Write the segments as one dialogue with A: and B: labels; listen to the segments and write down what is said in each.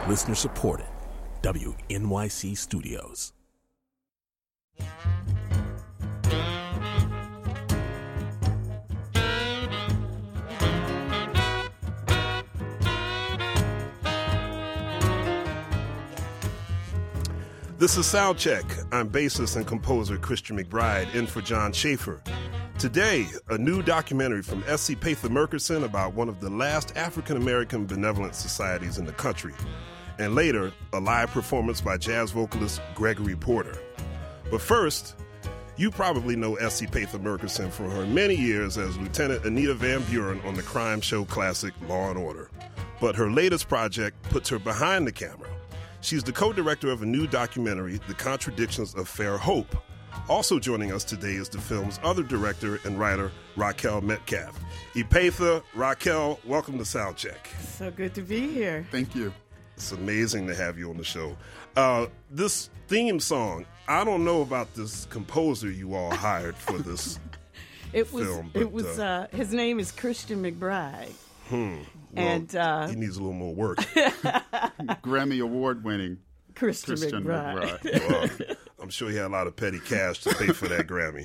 A: Listener supported. WNYC Studios.
B: This is Soundcheck. I'm bassist and composer Christian McBride, in for John Schaefer. Today, a new documentary from S.C. Pather Murkison about one of the last African-American benevolent societies in the country. And later, a live performance by jazz vocalist Gregory Porter. But first, you probably know S.C. Pather Murkison from her many years as Lieutenant Anita Van Buren on the crime show classic Law & Order. But her latest project puts her behind the camera. She's the co-director of a new documentary, The Contradictions of Fair Hope. Also joining us today is the film's other director and writer, Raquel Metcalf. Ipatha, Raquel, welcome to Soundcheck.
C: So good to be here.
D: Thank you.
B: It's amazing to have you on the show. This theme song, I don't know about this composer you all hired for this film.
C: His name is Christian McBride.
B: Well,
C: and
B: he needs a little more work.
D: Grammy Award winning
C: Christian McBride.
B: Well, I'm sure he had a lot of petty cash to pay for that Grammy.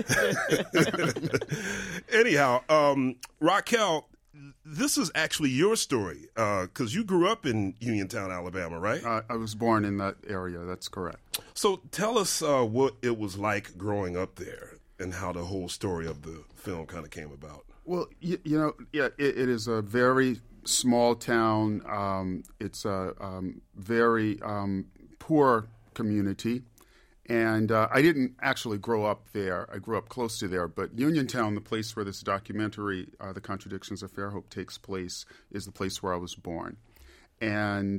B: Anyhow, Raquel, this is actually your story because you grew up in Uniontown, Alabama, right?
D: I was born in that area. That's correct.
B: So tell us what it was like growing up there and how the whole story of the film kind of came about.
D: Well, it is a very small town. It's a very poor community. And I didn't actually grow up there. I grew up close to there. But Uniontown, the place where this documentary, The Contradictions of Fair Hope, takes place, is the place where I was born. And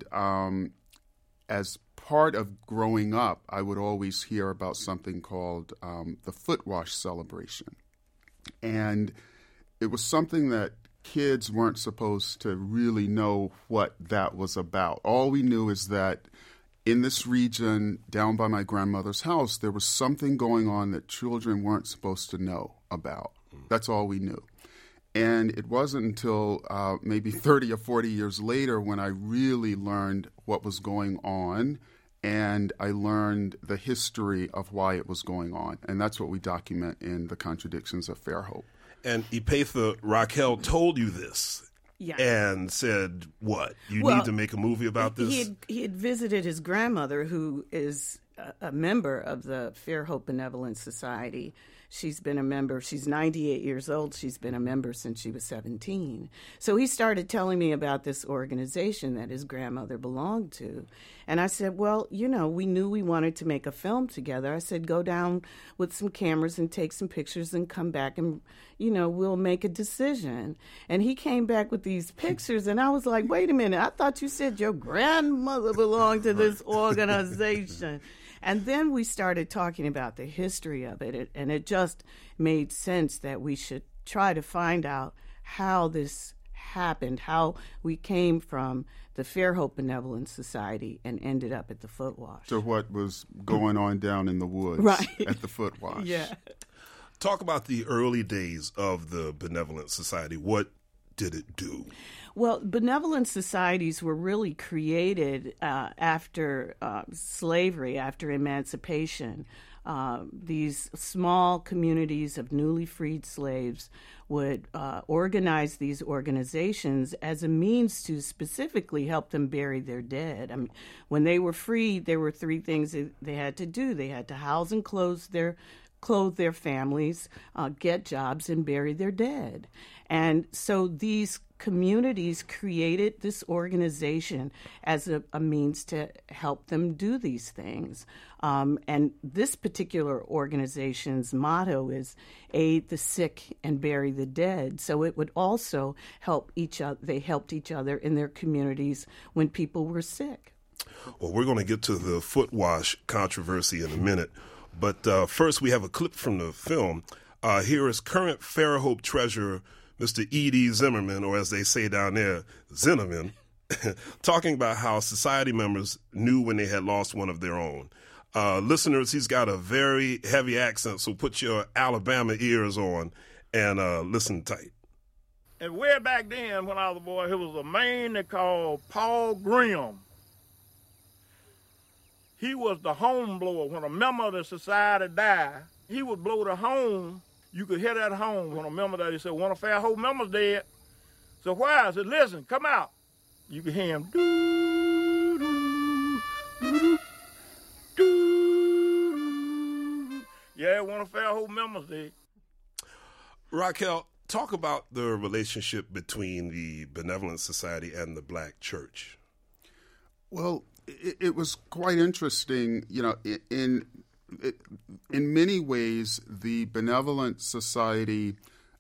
D: as part of growing up, I would always hear about something called the Foot Wash Celebration. And it was something that kids weren't supposed to really know what that was about. All we knew is that in this region, down by my grandmother's house, there was something going on that children weren't supposed to know about. That's all we knew. And it wasn't until maybe 30 or 40 years later when I really learned what was going on, and I learned the history of why it was going on. And that's what we document in The Contradictions of Fair Hope.
B: And Ipatha, Raquel told you this.
C: Yeah.
B: And said, what? You need to make a movie about this?
C: He had visited his grandmother, who is a member of the Fair Hope Benevolent Society. She's been a member. She's 98 years old. She's been a member since she was 17. So he started telling me about this organization that his grandmother belonged to. And I said, well, we knew we wanted to make a film together. I said, go down with some cameras and take some pictures and come back and, we'll make a decision. And he came back with these pictures, and I was like, wait a minute, I thought you said your grandmother belonged to this organization. And then we started talking about the history of it, and it just made sense that we should try to find out how this happened, how we came from the Fair Hope Benevolent Society and ended up at the Foot Wash.
D: So what was going on down in the woods at the Foot Wash?
C: Yeah.
B: Talk about the early days of the Benevolent Society. What did it do?
C: Well, benevolent societies were really created after slavery, after emancipation. These small communities of newly freed slaves would organize these organizations as a means to specifically help them bury their dead. I mean, when they were freed, there were three things that they had to do. They had to house and clothe their families, get jobs, and bury their dead. And so these communities created this organization as a means to help them do these things. And this particular organization's motto is aid the sick and bury the dead. So it would also help each other. They helped each other in their communities when people were sick.
B: Well, we're going to get to the Foot Wash controversy in a minute. But first, we have a clip from the film. Here is current Fair Hope treasurer, Mr. E.D. Zimmerman, or as they say down there, Zinnerman, talking about how society members knew when they had lost one of their own. Listeners, he's got a very heavy accent, so put your Alabama ears on and listen tight.
E: And way back then, when I was a boy, there was a man they called Paul Grimm. He was the home blower. When a member of the society died, he would blow the horn. You could hear that horn when a member died. He said, one of Fairhope members dead. So why? I said, listen, come out. You could hear him. Doo, doo, doo, doo. Yeah, one of Fairhope members dead.
B: Raquel, talk about the relationship between the Benevolent Society and the Black Church.
D: Well, it was quite interesting. You know, in many ways, the Benevolent Society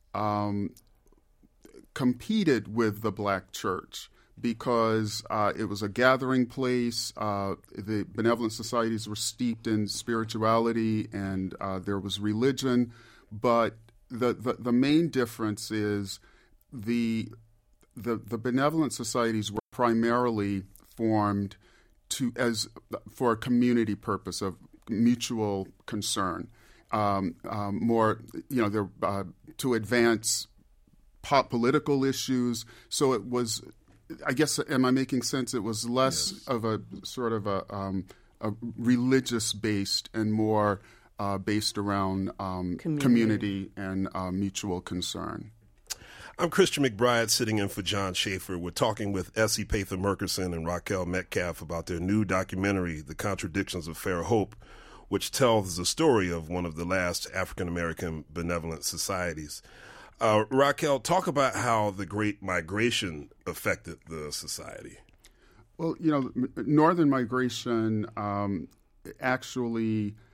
D: competed with the Black Church because it was a gathering place. The Benevolent Societies were steeped in spirituality, and there was religion. But the main difference is the Benevolent Societies were primarily formed for a community purpose of mutual concern, more, they're to advance political issues. So it was, I guess, am I making sense? It was less of a sort of a religious based and more based around community and mutual concern.
B: I'm Christian McBride, sitting in for John Schaefer. We're talking with Essie Pather Murkison and Raquel Metcalf about their new documentary, The Contradictions of Fairhope, which tells the story of one of the last African-American benevolent societies. Raquel, talk about how the Great Migration affected the society.
D: Well, Northern migration actually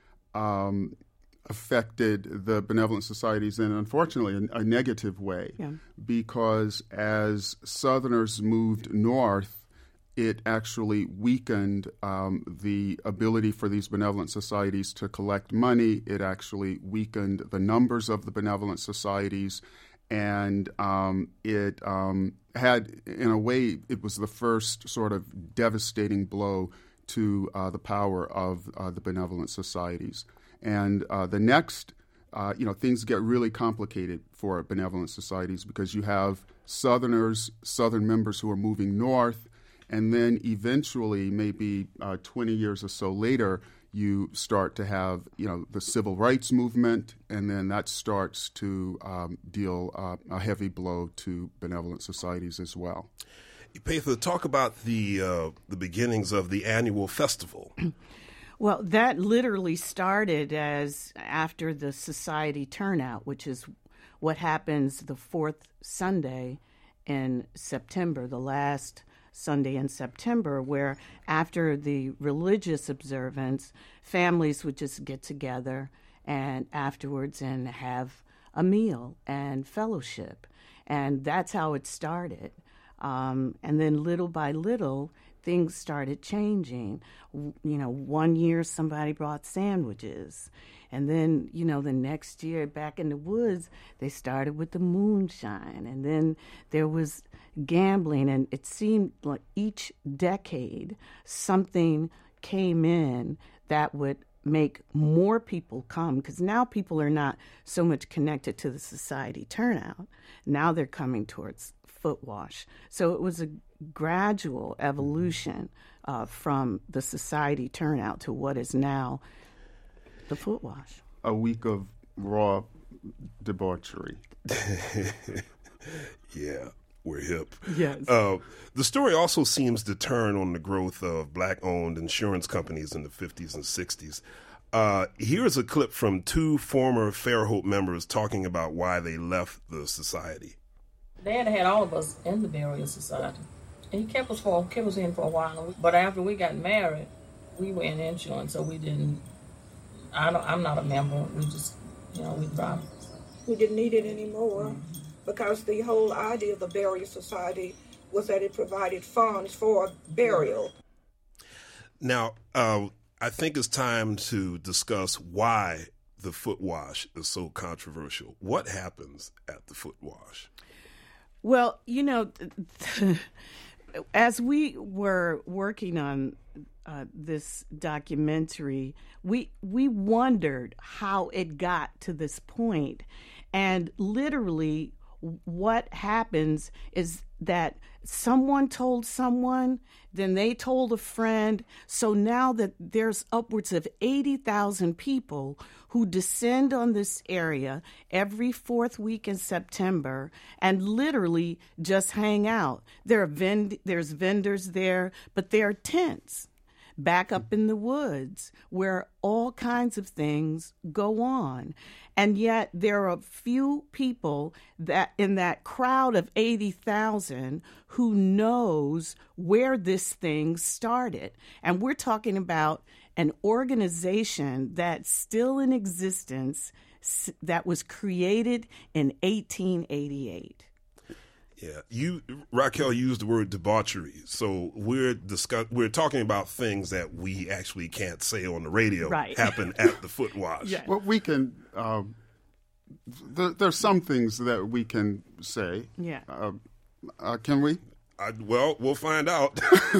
D: affected the benevolent societies in, unfortunately, a negative way, because as Southerners moved north, it actually weakened the ability for these benevolent societies to collect money. It actually weakened the numbers of the benevolent societies, and it had, in a way, it was the first sort of devastating blow to the power of the benevolent societies. And the next, things get really complicated for benevolent societies because you have Southern members who are moving north, and then eventually, maybe 20 years or so later, you start to have, the civil rights movement, and then that starts to deal a heavy blow to benevolent societies as well.
B: Pather, talk about the beginnings of the annual festival.
C: Well, that literally started as after the society turnout, which is what happens the fourth Sunday in September, the last Sunday in September, where after the religious observance, families would just get together and afterwards and have a meal and fellowship. And that's how it started. And then little by little, things started changing. One year somebody brought sandwiches. And then, the next year back in the woods, they started with the moonshine. And then there was gambling. And it seemed like each decade something came in that would make more people come. Because now people are not so much connected to the society turnout. Now they're coming towards foot wash. So it was a gradual evolution from the society turnout to what is now the foot wash.
D: A week of raw debauchery.
B: Yeah, we're hip.
C: Yes.
B: The story also seems to turn on the growth of black-owned insurance companies in the 50s and 60s. Here's a clip from two former Fairhope members talking about why they left the society.
F: Dad had all of us in the burial society. And he kept us in for a while. But after we got married, we were in insurance, so we didn't. I'm not a member. We just, we dropped.
G: We didn't need it anymore because the whole idea of the burial society was that it provided funds for burial.
B: Now, I think it's time to discuss why the foot wash is so controversial. What happens at the foot wash?
C: Well, as we were working on this documentary, we wondered how it got to this point. And literally, what happens is that someone told someone, then they told a friend. So now that there's upwards of 80,000 people who descend on this area every fourth week in September and literally just hang out. There's vendors there, but there are tents back up in the woods where all kinds of things go on. And yet there are a few people that in that crowd of 80,000 who knows where this thing started. And we're talking about an organization that's still in existence that was created in 1888.
B: Yeah, Raquel used the word debauchery. So we're talking about things that we actually can't say on the radio.
C: Right.
B: Happen at the foot wash.
C: Yeah.
D: Well, we can. There's some things that we can say.
C: Yeah.
D: Can we?
B: We'll find out.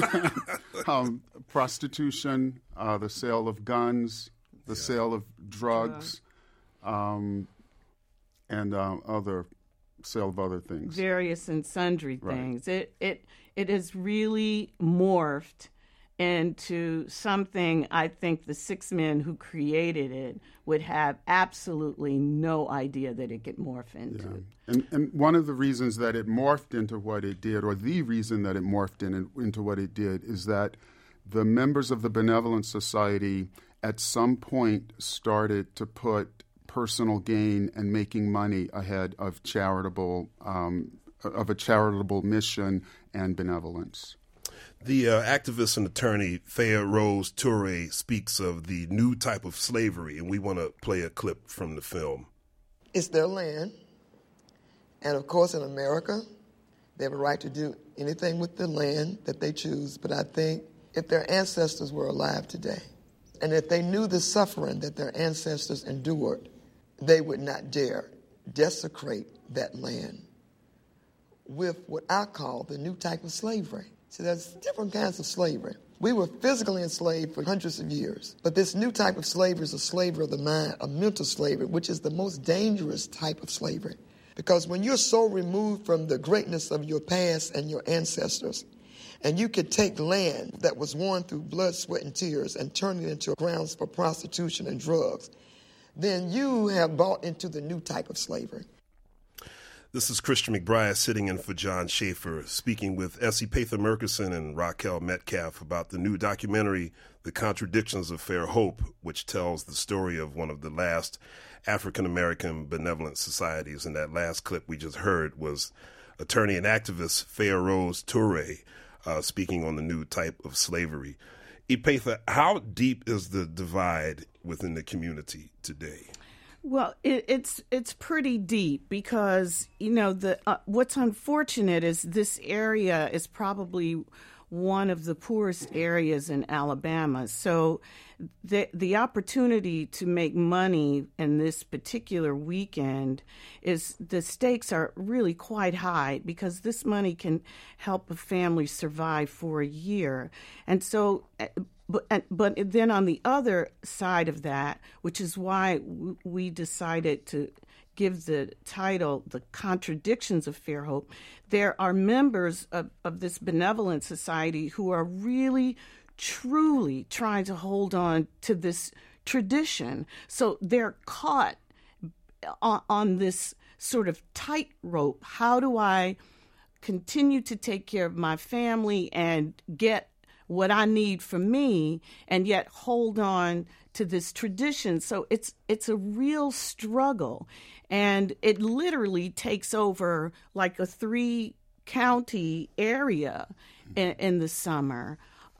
D: Prostitution, the sale of guns, the sale of drugs, and other sale of other things.
C: Various and sundry
D: Right.
C: things. It has really morphed into something I think the six men who created it would have absolutely no idea that it could morph into.
D: Yeah. And one of the reasons that it morphed into what it did, or the reason that it morphed into what it did, is that the members of the Benevolent Society at some point started to put personal gain and making money ahead of a charitable mission and benevolence.
B: The activist and attorney Thea Rose Toure speaks of the new type of slavery, and we want to play a clip from the film.
H: It's their land, and of course in America, they have a right to do anything with the land that they choose, but I think if their ancestors were alive today, and if they knew the suffering that their ancestors endured, they would not dare desecrate that land with what I call the new type of slavery. See, there's different kinds of slavery. We were physically enslaved for hundreds of years, but this new type of slavery is a slavery of the mind, a mental slavery, which is the most dangerous type of slavery. Because when you're so removed from the greatness of your past and your ancestors, and you could take land that was worn through blood, sweat, and tears and turn it into grounds for prostitution and drugs, then you have bought into the new type of slavery.
B: This is Christian McBride sitting in for John Schaefer, speaking with Essie Pather Murkison and Raquel Metcalf about the new documentary, The Contradictions of Fairhope, which tells the story of one of the last African-American benevolent societies. And that last clip we just heard was attorney and activist Thea Rose Toure speaking on the new type of slavery. Pather, how deep is the divide within the community today?
C: Well, it's pretty deep because, what's unfortunate is this area is probably one of the poorest areas in Alabama. So the opportunity to make money in this particular weekend is the stakes are really quite high because this money can help a family survive for a year. And so But then on the other side of that, which is why we decided to give the title The Contradictions of Fairhope, there are members of this benevolent society who are really, truly trying to hold on to this tradition. So they're caught on this sort of tightrope. How do I continue to take care of my family and get what I need for me, and yet hold on to this tradition? So it's a real struggle, and it literally takes over like a 3-county area in the summer.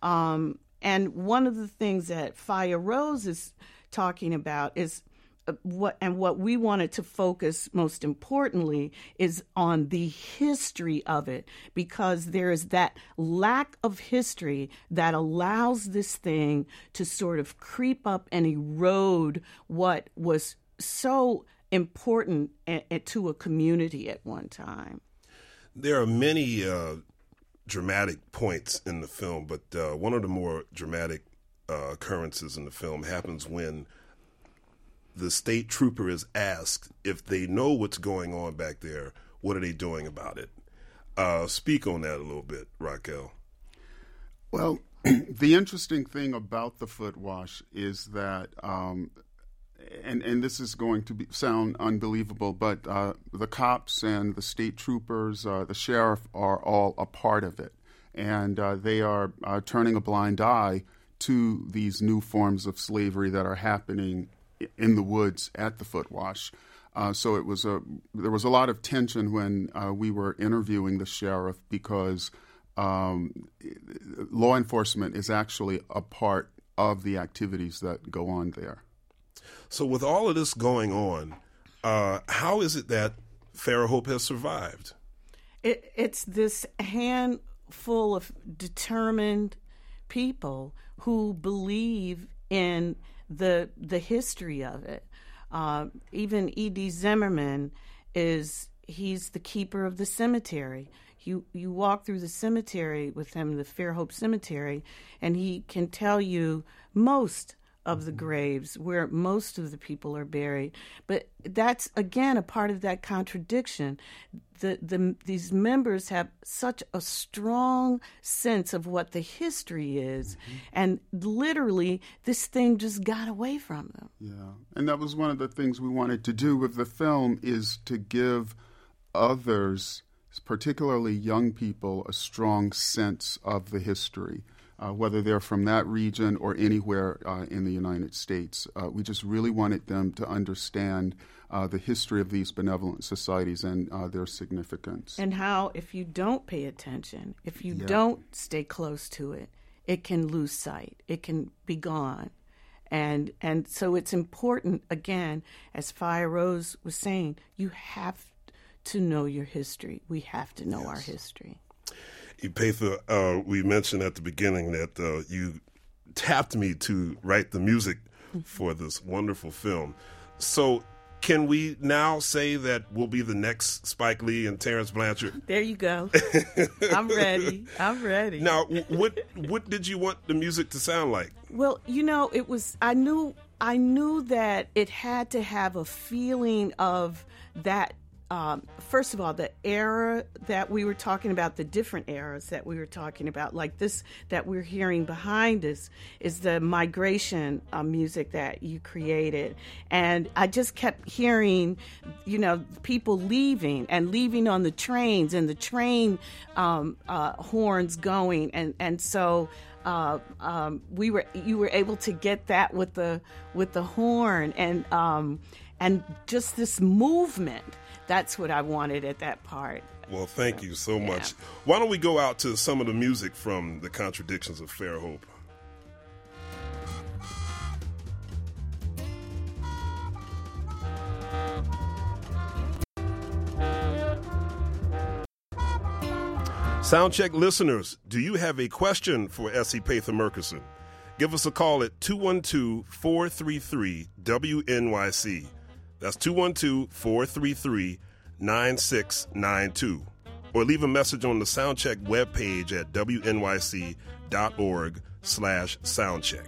C: And one of the things that Thea Rose is talking about is what we wanted to focus most importantly is on the history of it, because there is that lack of history that allows this thing to sort of creep up and erode what was so important to a community at one time.
B: There are many dramatic points in the film, but one of the more dramatic occurrences in the film happens when the state trooper is asked if they know what's going on back there, What are they doing about it? Speak on that a little bit, Raquel.
D: Well, the interesting thing about the foot wash is that, and this is going to sound unbelievable, but the cops and the state troopers, the sheriff are all a part of it. And they are turning a blind eye to these new forms of slavery that are happening in the woods at the foot wash. So there was a lot of tension when we were interviewing the sheriff because law enforcement is actually a part of the activities that go on there.
B: So with all of this going on, how is it that Fairhope has survived?
C: It's this handful of determined people who believe in the history of it. Even E.D. Zimmerman he's the keeper of the cemetery. You walk through the cemetery with him, the Fairhope Cemetery, and he can tell you most of the graves where most of the people are buried. But that's, again, a part of that contradiction. These members have such a strong sense of what the history is, and literally this thing just got away from them.
D: Yeah, and that was one of the things we wanted to do with the film, is to give others, particularly young people, a strong sense of the history. Whether they're from that region or anywhere in the United States. We just really wanted them to understand the history of these benevolent societies and their significance.
C: And how, if you don't pay attention, if you don't stay close to it, it can lose sight. It can be gone. And so it's important, again, as Fire Rose was saying, you have to know your history. We have to know our history.
B: Epatha, we mentioned at the beginning that you tapped me to write the music for this wonderful film. So can we now say that we'll be the next Spike Lee and Terrence Blanchard?
C: There you go. I'm ready.
B: Now, what did you want the music to sound like?
C: Well, it was, I knew that it had to have a feeling of that. First of all, the era that we were talking about, the different eras that we were talking about, like this that we're hearing behind us, is the migration music that you created. And I just kept hearing, people leaving on the trains, and the train horns going. And so you were able to get that with the horn and just this movement. That's what I wanted at that part.
B: Well, thank you so much. Why don't we go out to some of the music from The Contradictions of Fairhope? Soundcheck listeners, do you have a question for S. Epatha Murkison? Give us a call at 212-433-WNYC. That's 212-433-9692. Or leave a message on the Soundcheck webpage at wnyc.org/soundcheck.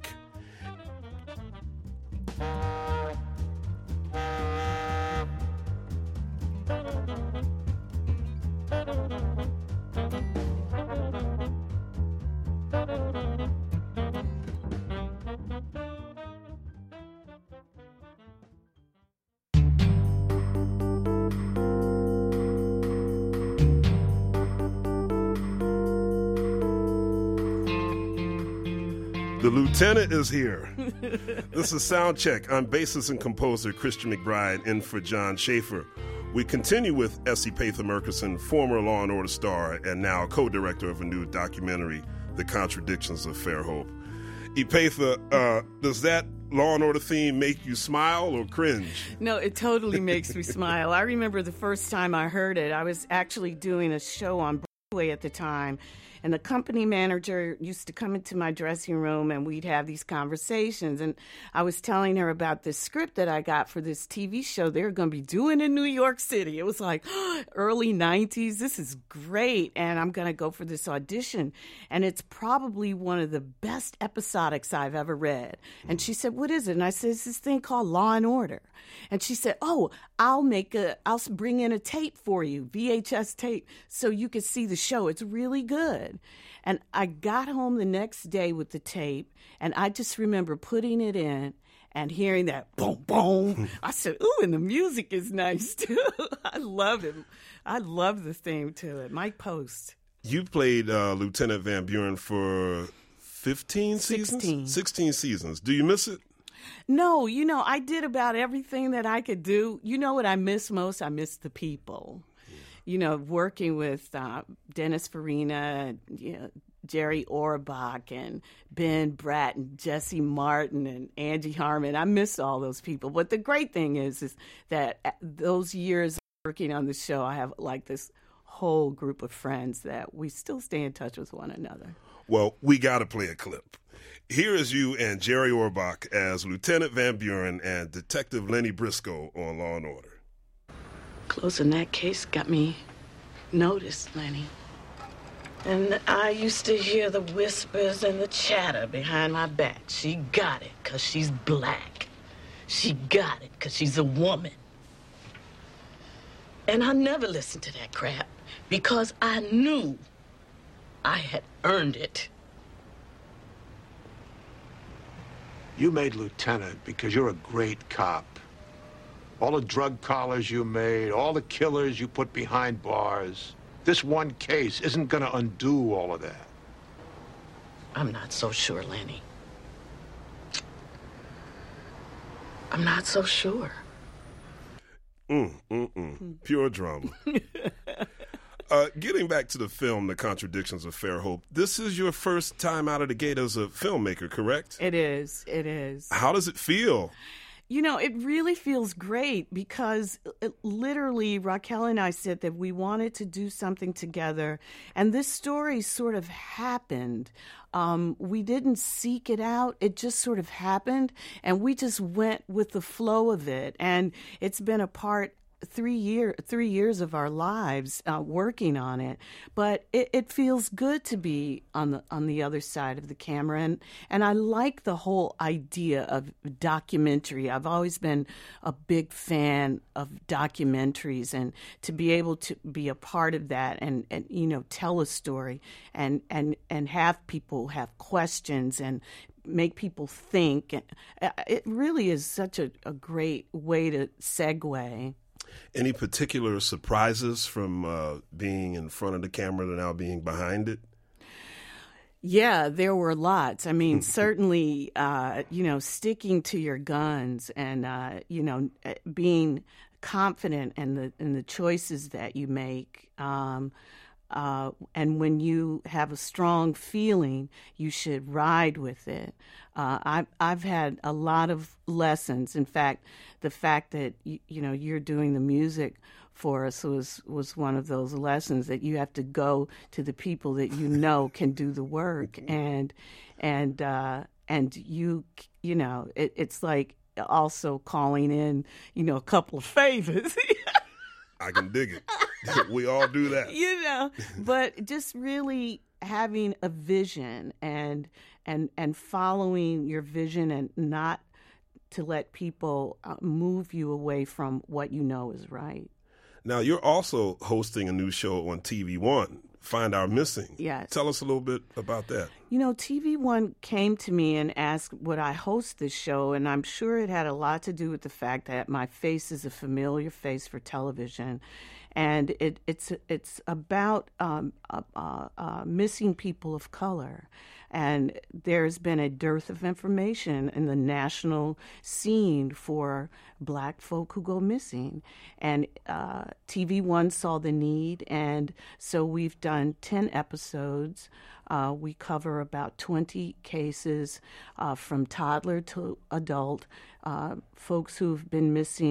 B: The lieutenant is here. This is Soundcheck. I'm bassist and composer Christian McBride, in for John Schaefer. We continue with S. Epatha Murkison, former Law and Order star and now co-director of a new documentary, The Contradictions of Fairhope. Epatha, does that Law and Order theme make you smile or cringe?
C: No, it totally makes me smile. I remember the first time I heard it, I was actually doing a show on at the time, and the company manager used to come into my dressing room and we'd have these conversations. And I was telling her about this script that I got for this TV show they were going to be doing in New York City. It was like early 90s. This is great. And I'm going to go for this audition. And it's probably one of the best episodics I've ever read. And she said, what is it? And I said, it's this thing called Law and Order. And she said, oh, I'll bring in a tape for you, VHS tape, so you can see the show. It's really good. And I got home the next day with the tape, and I just remember putting it in and hearing that boom, boom. I said, ooh, and the music is nice, too. I love it. I love the theme to it. Mike Post.
B: You played Lieutenant Van Buren for 15 seasons? 16 seasons. Do you miss it?
C: No, I did about everything that I could do. You know what I miss most? I miss the people. Working with Dennis Farina, Jerry Orbach, and Ben Bratt, and Jesse Martin, and Angie Harmon. I miss all those people. But the great thing is that those years working on the show, I have like this whole group of friends that we still stay in touch with one another.
B: Well, we got to play a clip. Here is you and Jerry Orbach as Lieutenant Van Buren and Detective Lenny Briscoe on Law and Order.
C: Closing that case got me noticed, Lenny. And I used to hear the whispers and the chatter behind my back. She got it 'cause she's black. She got it 'cause she's a woman. And I never listened to that crap because I knew I had earned it.
I: You made lieutenant because you're a great cop. All the drug collars you made, all the killers you put behind bars. This one case isn't going to undo all of that.
C: I'm not so sure, Lenny. I'm not so sure.
B: Pure drama. Getting back to the film, The Contradictions of Fairhope, this is your first time out of the gate as a filmmaker, correct?
C: It is. It is.
B: How does it feel?
C: It really feels great because literally Raquel and I said that we wanted to do something together, and this story sort of happened. We didn't seek it out. It just sort of happened, and we just went with the flow of it, and it's been a part 3 years of our lives working on it, but it feels good to be on the other side of the camera, and I like the whole idea of documentary. I've always been a big fan of documentaries, and to be able to be a part of that and tell a story and have people have questions and make people think, it really is such a great way to segue.
B: Any particular surprises from being in front of the camera to now being behind it?
C: Yeah, there were lots. I mean, certainly, sticking to your guns and, being confident in the choices that you make. And when you have a strong feeling, you should ride with it. I've had a lot of lessons. In fact, the fact that you're doing the music for us was one of those lessons, that you have to go to the people that can do the work, and it's like also calling in a couple of favors.
B: I can dig it. We all do that.
C: But just really having a vision and following your vision, and not to let people move you away from what you know is right.
B: Now, you're also hosting a new show on TV One, Find Our Missing.
C: Yes.
B: Tell us a little bit about that.
C: TV One came to me and asked would I host this show, and I'm sure it had a lot to do with the fact that my face is a familiar face for television, and it's about missing people of color. And there's been a dearth of information in the national scene for Black folk who go missing. And TV One saw the need, and so we've done 10 episodes. We cover about 20 cases from toddler to adult, folks who've been missing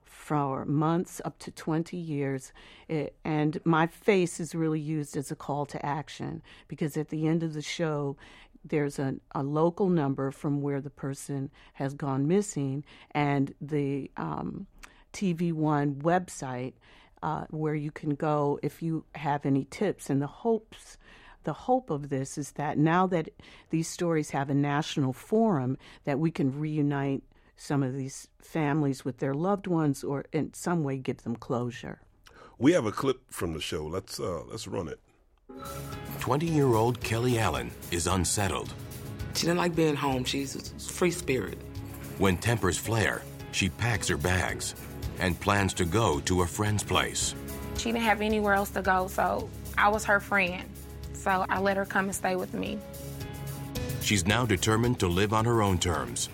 C: for months up to 20 years. And my face is really used as a call to action, because at the end of the show, there's a local number from where the person has gone missing, and the TV One website where you can go if you have any tips. And the hope of this is that now that these stories have a national forum, that we can reunite some of these families with their loved ones, or in some way give them closure.
B: We have a clip from the show. Let's run it.
A: 20-year-old Kelly Allen is unsettled.
J: She didn't like being home. She's a free spirit.
A: When tempers flare, she packs her bags and plans to go to a friend's place.
K: She didn't have anywhere else to go, so I was her friend. So I let her come and stay with me.
A: She's now determined to live on her own terms.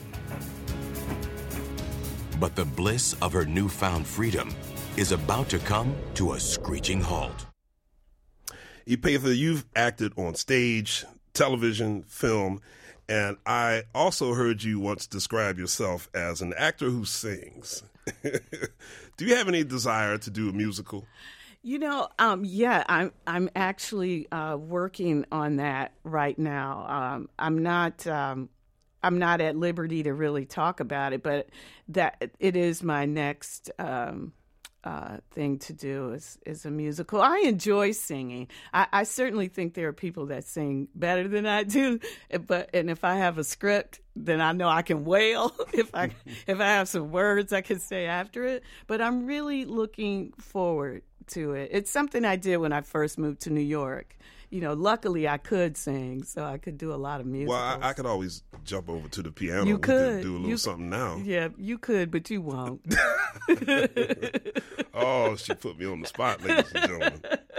A: But the bliss of her newfound freedom is about to come to a screeching halt.
B: Epatha, you've acted on stage, television, film, and I also heard you once describe yourself as an actor who sings. Do you have any desire to do a musical?
C: Yeah, I'm actually working on that right now. I'm not at liberty to really talk about it, but that it is my next thing to do is a musical. I enjoy singing. I certainly think there are people that sing better than I do, and if I have a script, then I know I can wail. If I have some words I can say after it. But I'm really looking forward to it. It's something I did when I first moved to New York. Luckily I could sing, so I could do a lot of music.
B: Well, I could always jump over to the piano.
C: You could.
B: We could do a little something now.
C: Yeah, you could, but you won't.
B: Oh, she put me on the spot, ladies and gentlemen.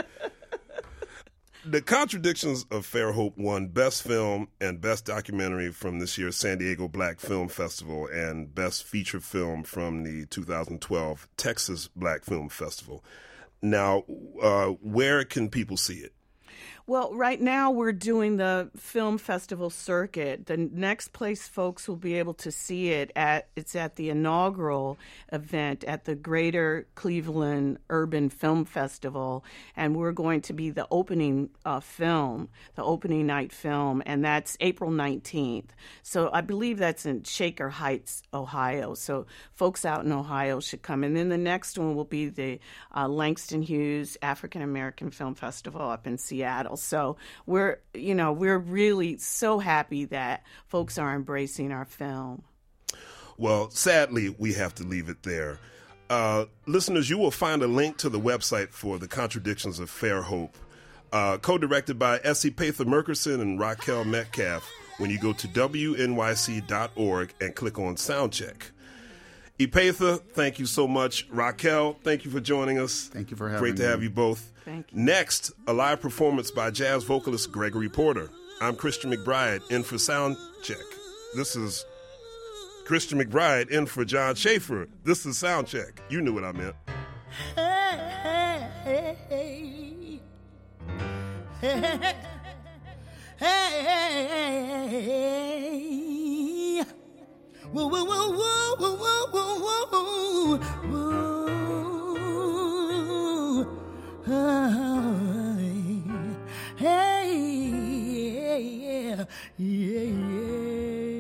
B: The Contradictions of Fairhope won Best Film and Best Documentary from this year's San Diego Black Film Festival and Best Feature Film from the 2012 Texas Black Film Festival. Now, where can people see it?
C: Well, right now we're doing the film festival circuit. The next place folks will be able to see it's at the inaugural event at the Greater Cleveland Urban Film Festival, and we're going to be the opening film, the opening night film, and that's April 19th. So I believe that's in Shaker Heights, Ohio. So folks out in Ohio should come. And then the next one will be the Langston Hughes African American Film Festival up in Seattle. So we're really so happy that folks are embracing our film.
B: Well, sadly, we have to leave it there. Listeners, you will find a link to the website for The Contradictions of Fairhope, co-directed by Epatha Murkerson and Raquel Metcalf, when you go to wnyc.org and click on Soundcheck. Epatha, thank you so much. Raquel, thank you for joining us.
D: Thank you for having me.
B: Great to have you both.
C: Thank you.
B: Next, a live performance by jazz vocalist Gregory Porter. I'm Christian McBride, in for Soundcheck. This is Christian McBride, in for John Schaefer. This is Soundcheck. You knew what I meant.
L: Hey, hey, hey. Hey, hey, hey. Whoa, whoa, whoa, whoa, whoa, whoa, whoa, whoa. Hey, yeah, yeah, yeah.